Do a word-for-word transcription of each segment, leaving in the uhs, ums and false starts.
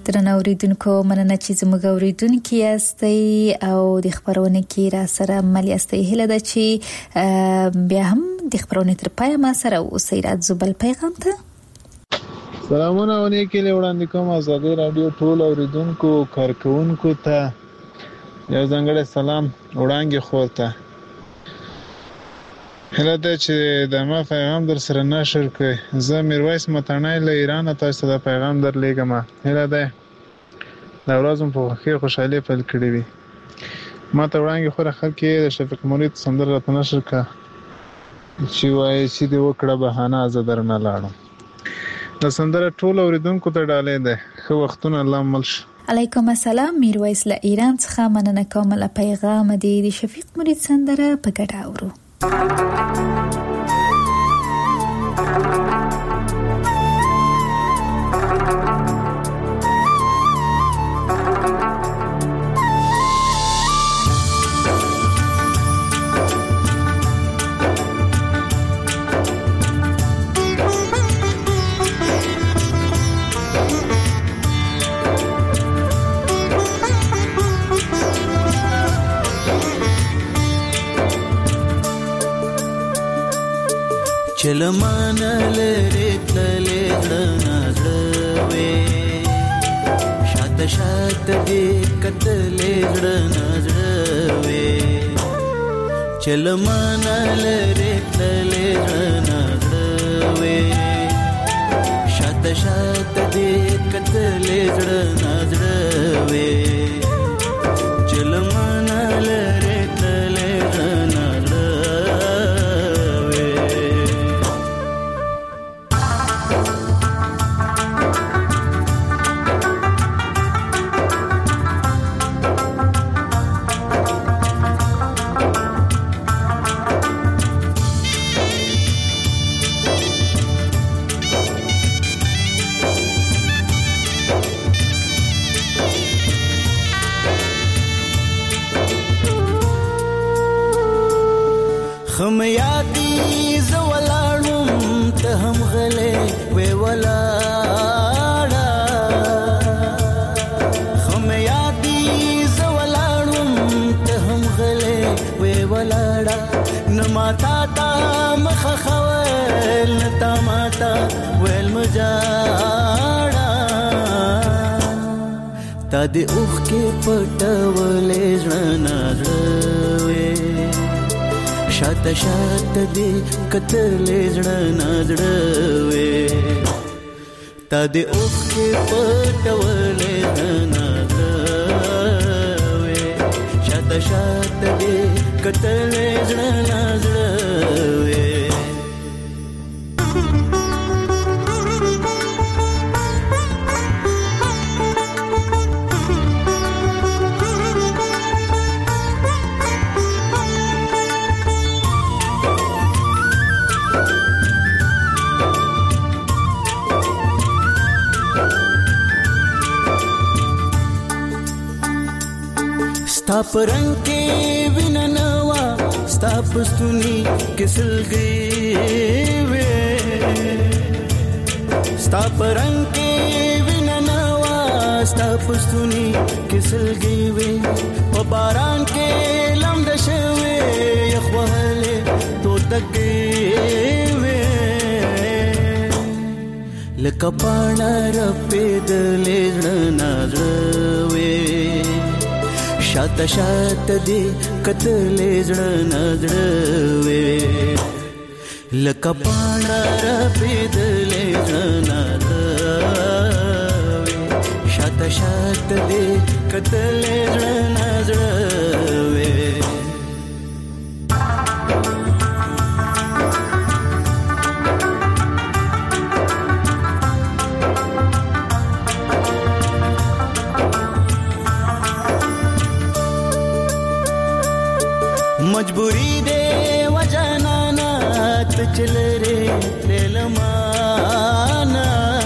درنو اوریدونکو، مننه چې زموږ اوریدونکو یاستئ او د خبرونه کې را سره مل یاستئ. هله ده چې بیا هم د خبرونه تر پای ما سره اوسئ. راځو بل پیغام ته. سلامونه ونی کې وړاندې کوم ازادي رادیو ټول اوریدونکو کارکونکو ته یو ځانګړی سلام وړاندې خورته. هله ده چې د ما پیغام در سره نشر کړئ. زه میرویس متنای له ایران تاسو ته پیغام درلېږم. هله ده دا ورځ په خوښۍ خوشحالي پیل کړې وي. ما ته وړاندې خو خلک د شفیق مرید سندره راته نشر کړه چې وایي چې دی وکړه بهانه زه درنه لاړم. د سندره ټول اوریدونکو ته ډالۍ ده. ښه وختونه الله مل شه. علیکم السلام. میرویس له ایران څخه مننه کوم. له پیغام دی د شفیق مرید سندره په ګډه اورو. چلمان لري تللې نظروي شات شات دې کتلې نظروي چلمان لري تللې نظروي شات شات دې کتلې نظروي چلمان لري تللې خم یادی زولاړم ته هم غلې وې ولاړه خم یادی زولاړم ته هم غلې وې ولاړه نماتا تا مخ خوال نتا ماتا ویل مجاړه تا دې اوخ کې پټولې ژوند زړوي شات شات دې کتلې ژوند زړوي تا دې اوخ کې پټولې ژوند زړوي شات شات دې کتلې ژوند زړوي ستا پرنګ کې ویننوا ستا پستونی کسل گئی وې ستا پرنګ کې ویننوا ستا پستونی کسل گئی وې په باران کې لمد شوي یخوهله تو تکي وې لکه پاڼه رپېدلې نظروي شات شات دې کتلې ژوند زړوي لکه پاڼه رپېدلې زړوي شات شات دې کتلې ژوند زړوي مجبوری دے وجنانا تچل رے تلمانا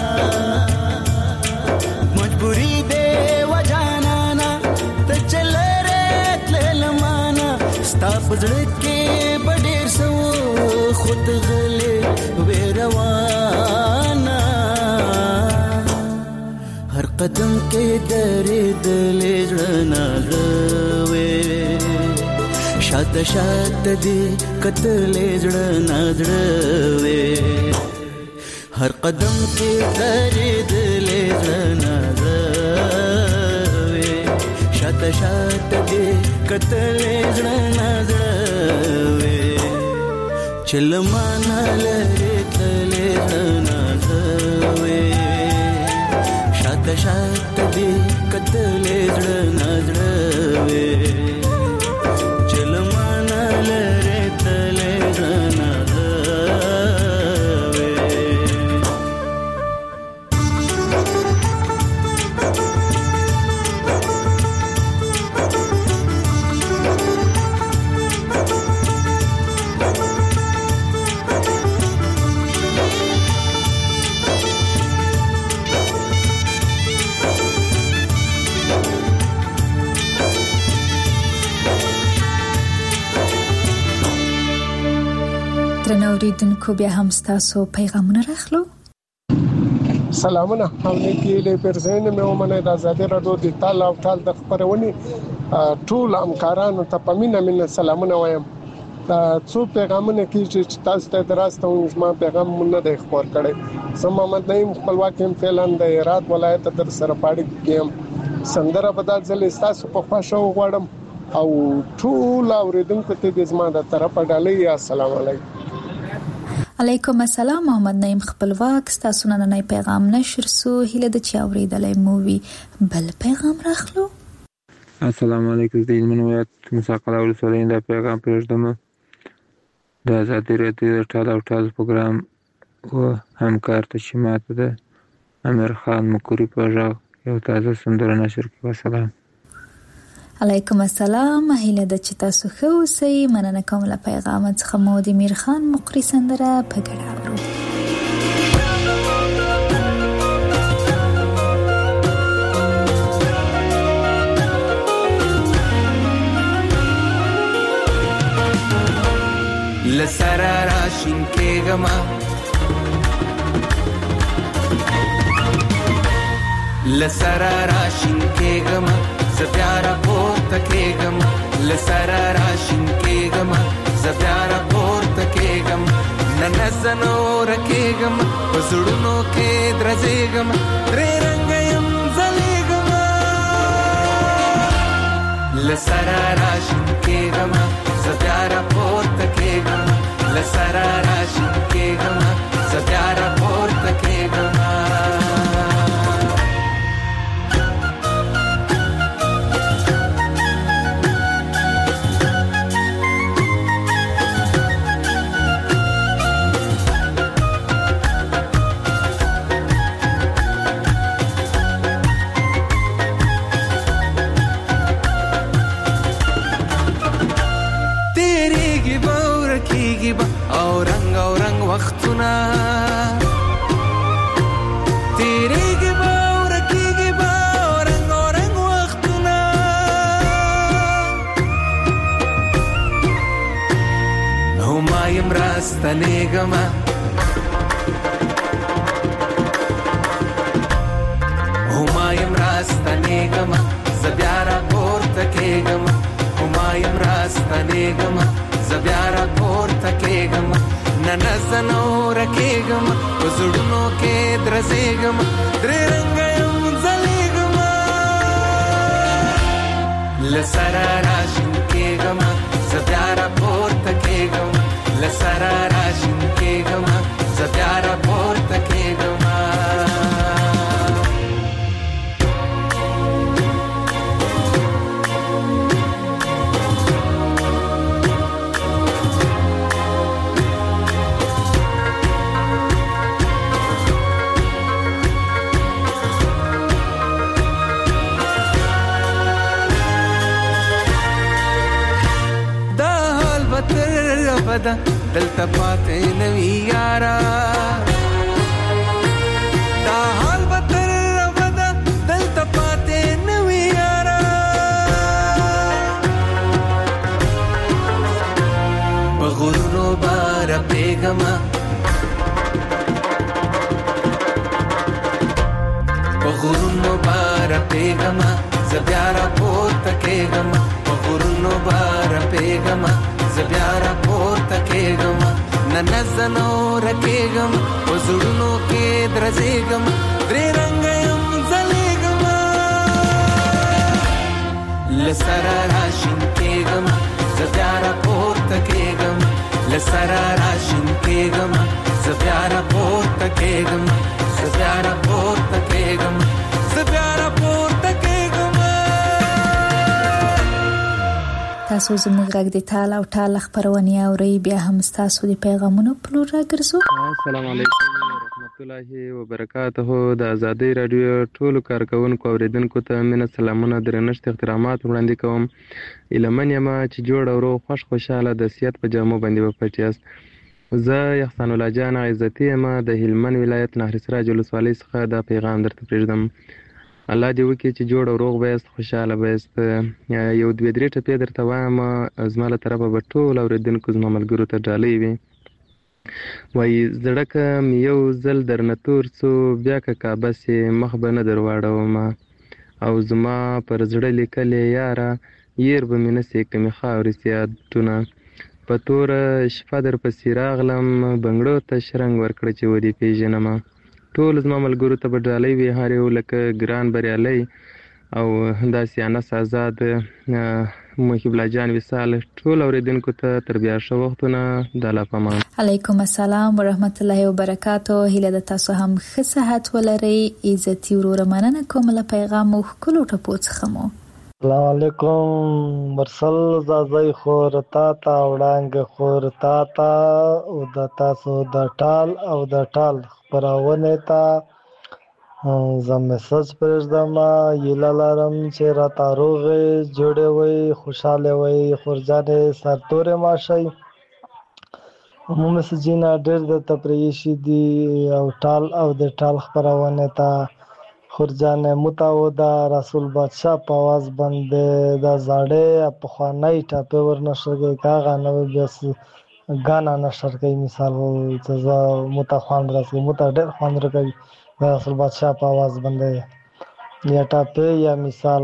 مجبوری دے وجنانا تچل رے تلمانا ستا پزړ کې بډیر سو خود غلې ویروانا هر قدم کې درې دلې ځړنا زړوي شاته شاته دې کتلې ځړنا زړوي هر قدم کې درې دلې ځړنا زړوي شاته شاته دې کتلې ځړنا زړوي چلمانا لري تلې ځړنا زړوي شاته شاته دې کتلې ځړنا زړوي چلمانا لري تلې ځړنا اوریدونکو بیا هم ستاسو پیغامونه راخلو. سلامونه همني کې پرځین مې ومنه د آزادي رادیو د تعال او تعال د خبرونې ټول همکارانو ته پمینه من سلامونه وایم. څو پیغامونه کې چې تاسو ته دراسته وزما پیغام مونږ نه خبر کړي. سم محمد نعیم خپلواک هم فعلن د هرات ولایت تر سره پاړي کې سندره بدل ځل تاسو په خوښو غواړم او ټول اوریدونکو ته د زما د طرفه ډالۍ السلام علیکم. علیکم السلام. محمد نعیم خپلواک ستاسو نن پیغام نشر سو هله د چا اوریدلای مووي بل پیغام راخلو. السلام علیکم د منویت مساقله ولسوالۍ د پیغام پرېږدم د آزادي رادیو ټال او ټال پروګرام او همکار ته چې ماته د امیر خان مکوري په ژغ یو تازه سندره نشر کړي. والسلام. علیکم السلام. هله د چتا سخه اوسئ. مننه کوم له پیغام څخه مو د امیر خان مقری سندره په ګډه اورو. لسرا راشین کېږما لسرا راشین کېږما زبیارا پورته کېږم لسرا راشین کېږم زبیارا پورته کېږم نن زنو رکېږم پزړونو کې درځېږم درې رنګ يم ځلېږم لسرا راشین کېږم زبیارا پورته کېږم لسرا راشین کېږم زبیارا پورته کېږم. او رنگ او رنگ وختونه تیریږي به او رکیږي به او رنگ او رنگ وختونه نو ما یم راستنېږم او ما یم راستنېږم زه بیا راپورته کېږم او ما یم راستنېږم زبیا را پورته کېږم نن زنو رکېږم په زړونو کې درځېږم درې رنګه یم ځلېږم لسرا راشین کېږم زبیا را پورته کېږم لسرا راشین کېږم زبیا را پورته کېږم. بدا دلته پاتې نوی یارا دا حال بتر بدا دلته پاتې نوی یارا بغورونو بار پیغما غرونو بار پیغما زبیارا پورته کېږم په غرونو بار پیغما زبیارا پورته کېږم نن زنو رکېږم په زړونو کې درځېږم درې رنګه یم ځلېږم لسره راشین کېږم زبیارا پورته کېږم لسره راشین کېږم زبیارا پورته کېږم زبیارا پورته کېږم زبیارا پورته کېږم. تاسو زموږ غږ د ټال او ټال خبرونه اورئ بیا هم تاسو د پیغامونو په لور راګرځو. السلام علیکم ورحمت الله وبرکاته. د ازادي رادیو ټولو کارکونکو اوریدونکو ته مینه سلامونه درنښت احترامات وړاندې کوم. ایلمن یم چې جوړ او روغ خوش خوشاله د سیادت په جامو باندې وپټیاست. زه احسان الله جان عزتي یم د هلمند ولایت نهر سراج ولسوالۍ څخه دا پیغام درته پرېږدم. الله دې وکړي چې جوړ او روغ بهست خوشاله بهست. یو دوې درې ټپې درته وایم زما له طرفه به ټول اورېدونکو زما ملګرو ته ډالۍ وي. وایي زړه که مې یو ځل درنه تور څو بیا که کعبه سې مخ به نه در واړومه او زما پر زړه لیکلې یاره ير به مې نه سې که مې خاورې سیادونه په توره شپه در پسې راغلم بنګړو ته شرنګ ورکړه چې ودې پېژنمه. ټول زما ملګرو ته به ډالۍ وي هر یو لکه ګران بریالی او داسې انس آزاد محب الله جان وصال ټول اوریدونکو ته تر بیا ښه وختونه د الله په امان. علیکم السلام ورحمت الله وبرکاته. هیله د تاسو هم ښه صحت ولرئ. عزتي وروره مننه کوم له پیغام مو ښکلو ټپو څخه مو. السلام علیکم مرسل زازای خور تا تا وړانګ خور تا تا او د تاسو د ټال او د ټال خبرونه تا زه میسج پرېږدم. هیله لرم چې راته روغې جوړې وئ خوشحاله وئ خورجانې سرتورې ماشئ. مو میسجونه ډېر درته پرېښي دي او ټال او د ټال خپرونه ته خورجانې متعوده رسول بادشاه په آواز باندې دا زاړه پخوانی ټاپې ورنشرګي کاغه نوې بس غانا نشرګي مثال چې متخوان راځي مت ډېر خوان راځي رسول بادشاه په آواز باندې یا ټاپې یا مثال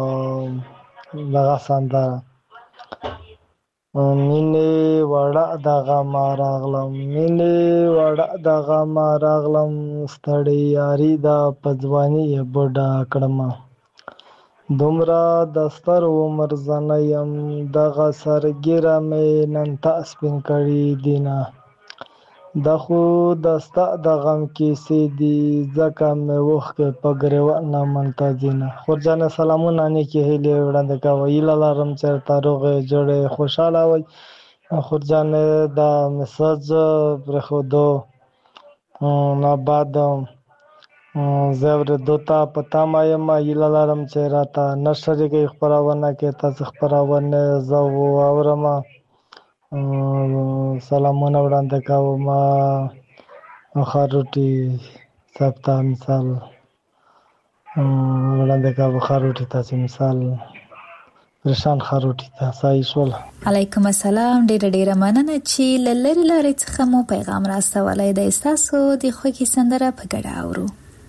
دغه ساندار مینه وړه دغه ما راغلم مینه وړه دغه ما راغلم ستړی یاري دا پځوانی بډا کړم دومره دستر عمر زنیم دغه سرګیره مې نن تاسپین کړی دینا د خو دستا د غم کیسې دی ځکه مې وخت په ګریوه نه منتظینه. خورجانه سلامونه نیکی هیلې وړاندې کوي. هیله لرم چې تاروغې جوړې خوشاله وي. خورجانه دا میسج پرېښودو نه بعد زه اورېدو ته په تمه یم. هیله لرم چې راته نه شریکوي خپرونه کې تاسو خپرونه زه واورم. سلامونه وړاندې کوم خاروټي صاحب ته مثال وړاندې کوم خاروټي تاسو مثال پرشان خاروټي تاسو ایشول. علیکم السلام. ډېر ډېر مننه چې لری لری څخه مو پیغام راستولای د تاسو د خوږی سندره په ګډه اورو.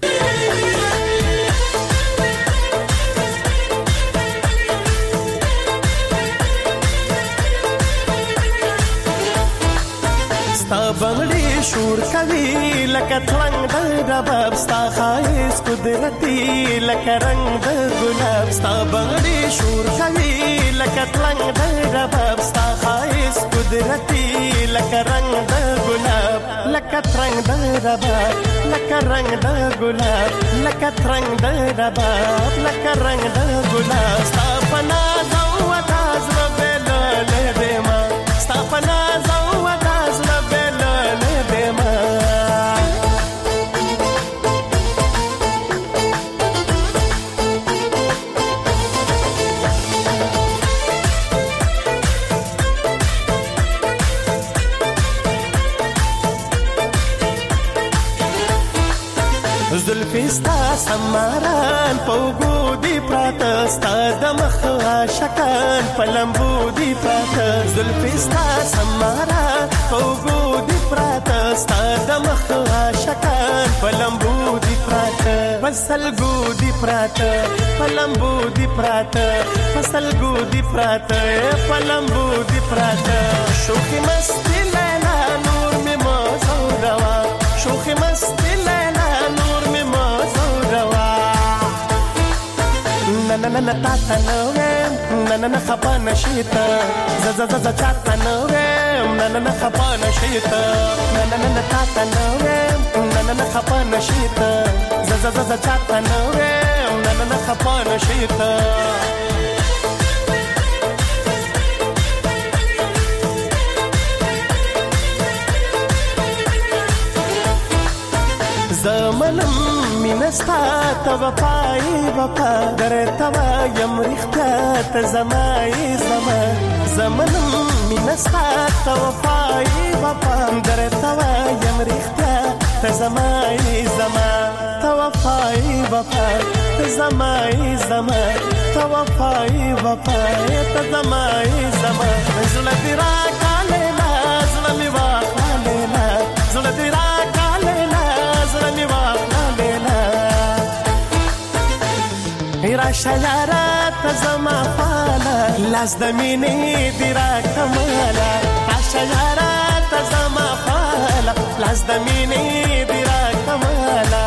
بنگړي شور کوي لکه تلنګ د رباب ستا خایس قدرتي لکه رنگ د ګلاب ستا بنگړي شور کوي لکه تلنګ د رباب ستا خایس قدرتي لکه رنگ د ګلاب لکه ترنګ د رباب لکه رنگ د ګلاب لکه ترنګ د رباب لکه رنگ د ګلاب ستا پنا زو وتاز ربل له دما ستا پنا زو وتاز ربل زلفستا سماران پوګو دی پراته ستا د مخ عاشقان پلمبو دی پراته زلفستا سماران پوګو دی پراته ستا د مخ عاشقان پلمبو دی پراته پسلګو دی پراته پلمبو دی پراته پسلګو دی پراته پلمبو دی پراته شوخي مستی لیلا نور می موزو روا شوخي مستی لیلا نور می موزو روا na na na na ta ta no na na na khapa nashita za za za za ta ta no na na na khapa nashita na na na na ta ta no na na na khapa nashita za za za za ta ta no na na na khapa nashita زمنم مینستا تا وفای وفا درتا یم رښتیا ته زمای زما زمنم مینستا تا وفای وفا درتا یم رښتیا ته زمای زما تا وفای وفا ته زمای زما تا وفای وفا ته زمای زما زړه دې راکاله زړه مې واخاله زړه دې راکاله زړه مې واخاله را شلارا تزما فالا لاس د مینې دی را کمالا را شلارا تزما فالا لاس د مینې دی را کمالا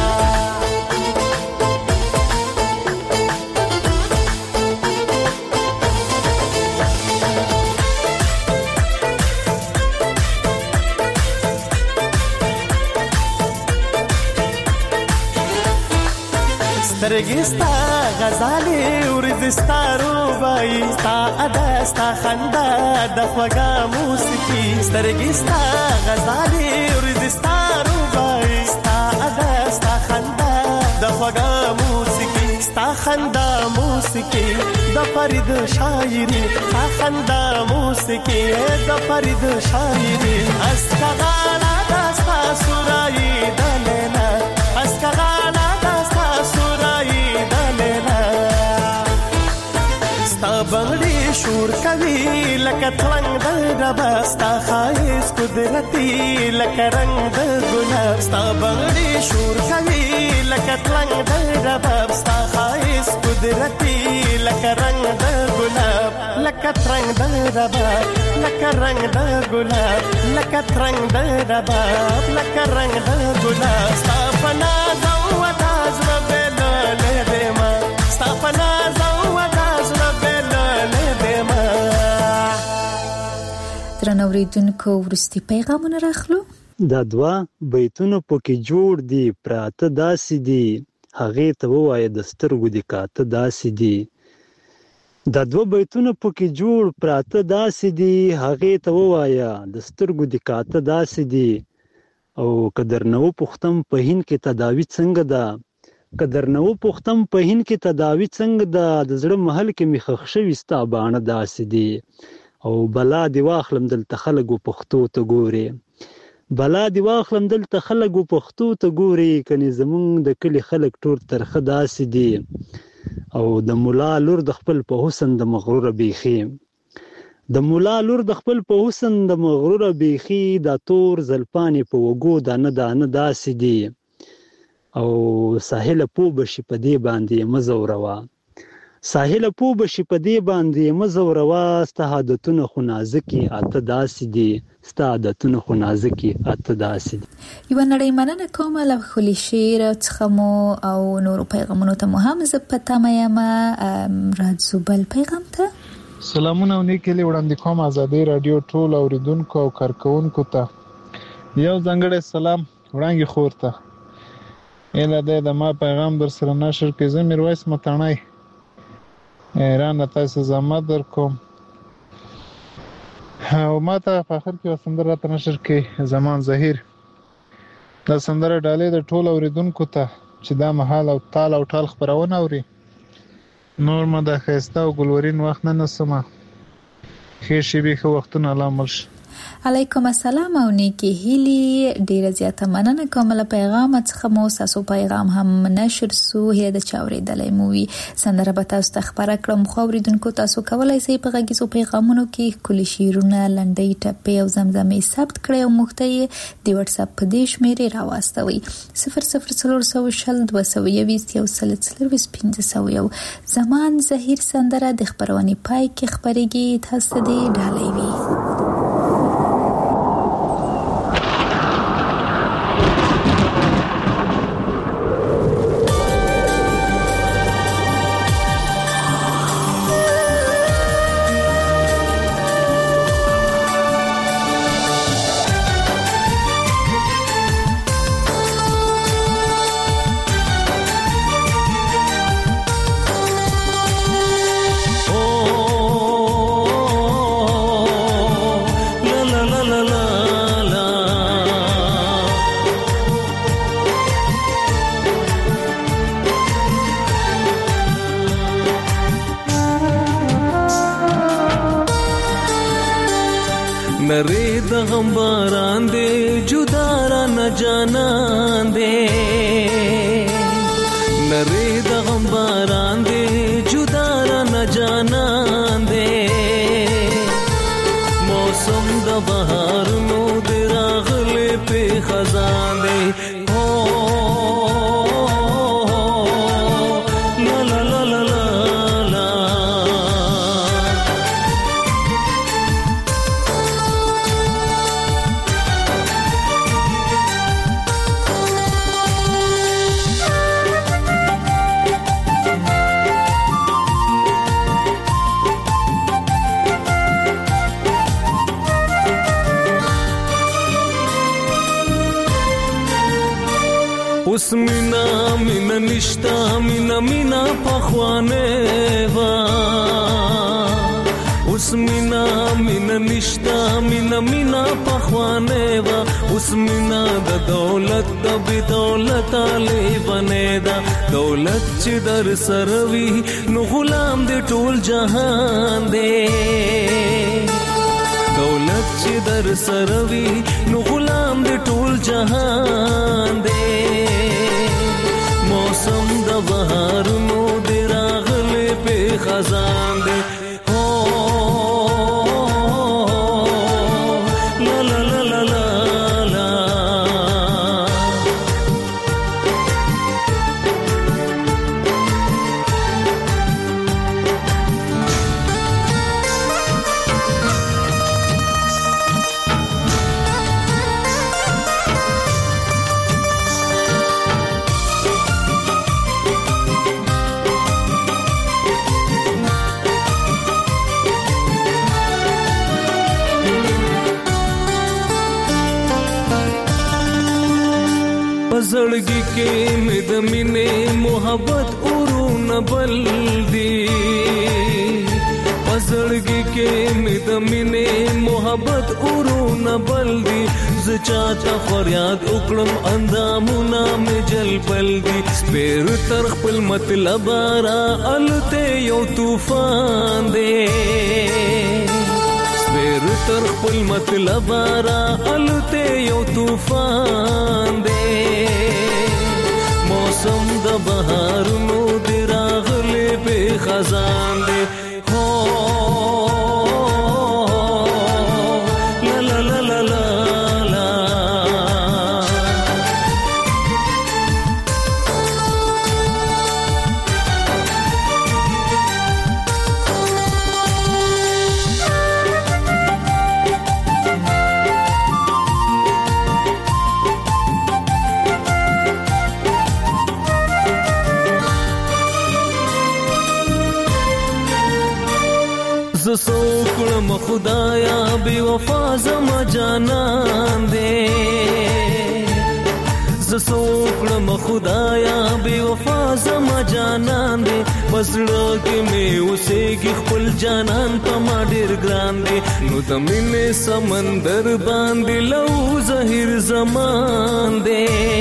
سترګستا غزالي ورزستا روبای ستا ادا ستا خندا د خوږه موسیقي سترګستا غزالي ورزستا روبای ستا ادا ستا خندا د خوږه موسیقي ستا خندا موسیقي د فرید شاعري ستا خندا موسیقي د فرید شاعري اسکغالا دستا سورای دلینا اسکغالا بنگړي شور کوي لکه تلنګ د ډبا ستا خایس قدرتي لکه رنگ د ګلاب ستا بنگړي شور کوي لکه تلنګ د ډبا ستا خایس قدرتي لکه رنگ د ګلاب لکه ترنګ د ډبا لکه رنگ د ګلاب لکه ترنګ د ډبا لکه رنگ د ګلاب ستا پنا زو وداز ربل له ما ستا پنا زو وداز ربل درنوریدونکو ورستی پیغامونه راخلو دا دوا بیتونه پکې جوړ دي پراته داسې دي هغې ته ووایه د سترګو دې کاته داسې دي دا دوا بیتونه پکې جوړ پراته داسې دي هغې ته ووایه د سترګو دې کاته داسې دي او که درنه وپوښتم په هند کې تداوي څنګه ده که درنه وپوښتم په هند کې تداوي څنګه ده د زړه محل کې مې ښخ شوي ستا باڼه داسې دي او بلا دی واخلم دلته خلک پښتو ته ګوري بلا دی واخلم دلته خلک پښتو ته ګوري کني زمونږ د کلی خلک ټول ترخه داسې دي او د مولا لور د خپل په حسن د مغرور بیخي د مولا لور د خپل په حسن د مغرور بیخي دا تور زلپانی په وګو دانه دانه داسې دي او ساحل پو بشي په دې باندې مزوروا ساحل پو بشي په دې باندې مزوروا ستا عادتونه خو نازکي اته داسې دي ستا عادتونه خو نازکي اته داسې دي یو نړۍ مننه کوم له خولي شعر څخه مو او نور پیغامونو ته مو هم زه پته مې ما راځو بل پیغام ته سلامونه ونیکلي وړاندې کوم ازادي رادیو ټول اوریدونکو او کارکونکو ته یو ځنګړی سلام وړاندې خورته اله د ما پیغام در سره نشر کې زه میرویس متانای ایران تاسو زما در کوم او ما ته په اخر کې وسندره ته نشر کې زمان ظهیر د سندره ډالې د ټول اوریدونکو ته چې دا محل او تال او ټال خبرونه اوري نور ما د خسته او ګلورین وخت نه نسمه خیر شي به خو وختونه لامل علیکم السلام او نیکی هیلی ډیره زیاته مننه کوم له پیغام څخه مو تاسو پیغام هم نشر سو هي د چاورېدلې موي سندره به تاسو ته خبره کړم خو اوریدونکو تاسو کولای شئ په غږیزو پیغامونو کې کلی شیرونه لنډۍ ټپې او زمزمې ثبت کړئ او موږ ته د واتس اپ په دې شمیرې راواستوي صفر صفر څلور شل دوه سوه یوویشت یو سل څلوېښت پنځه سوه یو. زمان زهیر سندره د خبرونې پای کې خبرېږي تاسو دې ډالۍ وي. نری د غم باران دے جدا را نہ جانان دے نری د غم باران دے جدا را نہ جانان دے موسم د بہار نو دے راغلے پہ خزان دے ہو لا لا لا لا لا اس مینا مینا نشتا مینا مینا پخوانے وا اس مینا مینا نشتا مینا مینا پخوانے وا اس مینا د دولت د بی دولت علی بنے دا دولت چې در سروي نو غلام دې ټول جهان دې دولت چې در سروي نو غلام دې ټول جهان دې موسم د بهار نو دې راغلې په خزان دې لا لا لا لا لا لا زړګي کې مې د مینې محبت اورونه بل دي زړګي کې مې د مینې محبت اورونه بل دي ز چاته فریاد وکړم اندامونه مې جلبل دي سپیر تر خپل مطلب را الته یو طوفان دی سپیر تر خپل مطلب را الته یو طوفان دی موسم د بهار نو دی راغلې په خزان دی هو لا لا لا لا لا لا سوکړم خدایا بے وفا زما جانان دے ز سوکړم خدایا بے وفا زما جانان دے پسړه کې مې اوسېږي خپل جانان په ما ډېر ګران دے نو د مینې سمندر باندې لو زهیر زمان دے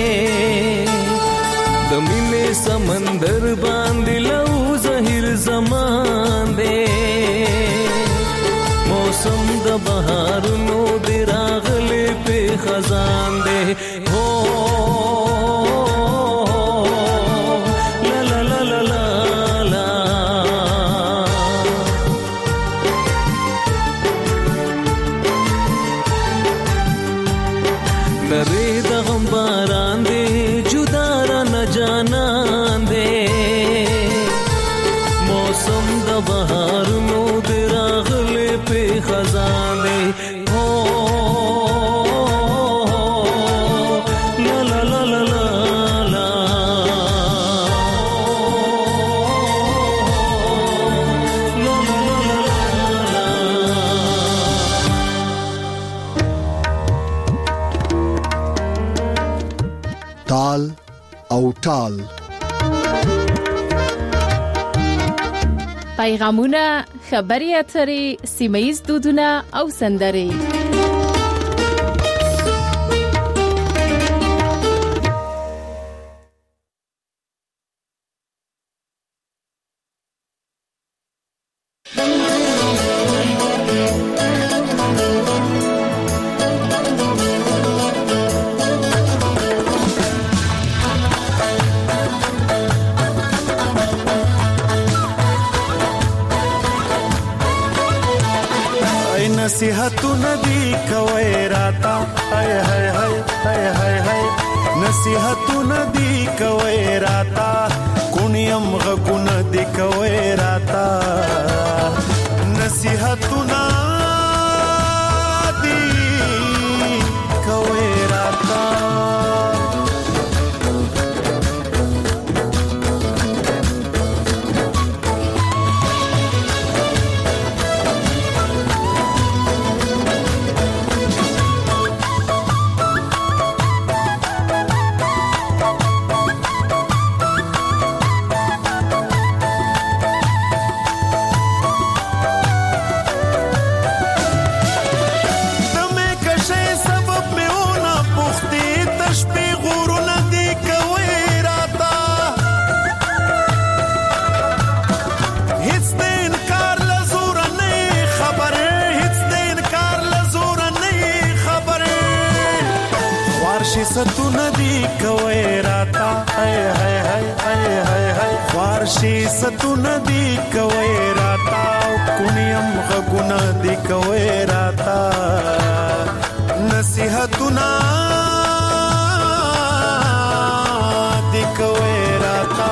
د مینې سمندر باندې لو زهیر زمان دے موسم د بهارونو دی راغلی په خزان دی هو لا لا لا لا لا لری د غم باران دی جدا را نه جانان دی موسم د بهارونو دی راغلی په خزان دی هو لا لا لا لا لا لا تال او ټال پیغامونه، خبري اترې، سیمه‌ییز دودونه او سندرې. نصیحتونه دی کوي راتا هاي هاي هاي هاي هاي هاي نصیحتونه دی کوي راتا کونیم غونه دی کوي راتا نصیحتونه دی کوي راتا ستونه دی کوي راتا هاي هاي هاي هاي هاي هاي فارشي ستونه دی کوي راتا کونیم غونه دی کوي راتا نصیحتونه دی کوي راتا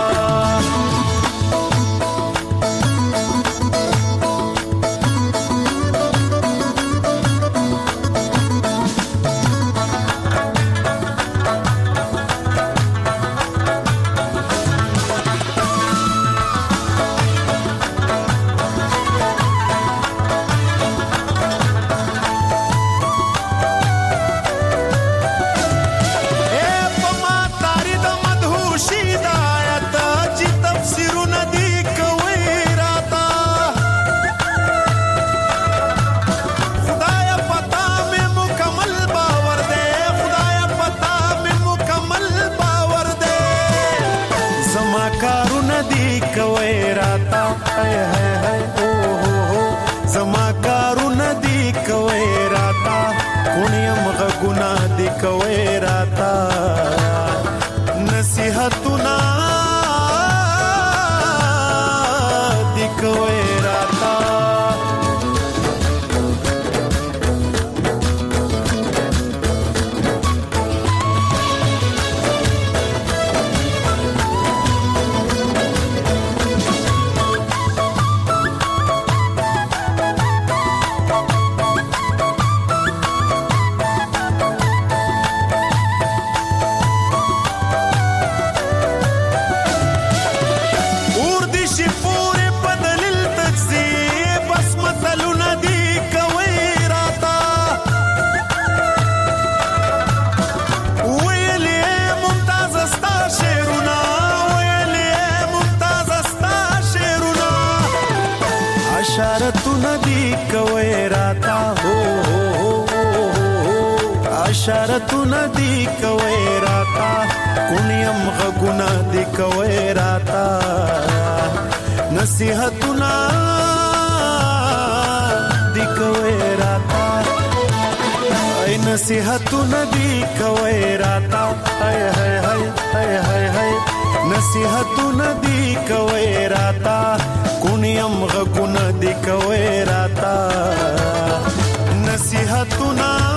زما کارونه دی کوي راتا کونیم غونه دی کوي راتا نصیحتونه دی کوي راتا اشارتونه دی کوي راتا هو اشارتونه دی کوي راتا کونیم غونه دی کوي راتا نصیحتونه دی کوي نصیحتونه دی کوي راتا هاي هاي هاي هاي هاي هاي نصیحتونه دی کوي راتا کونیم غونه دی کوي راتا نصیحتونه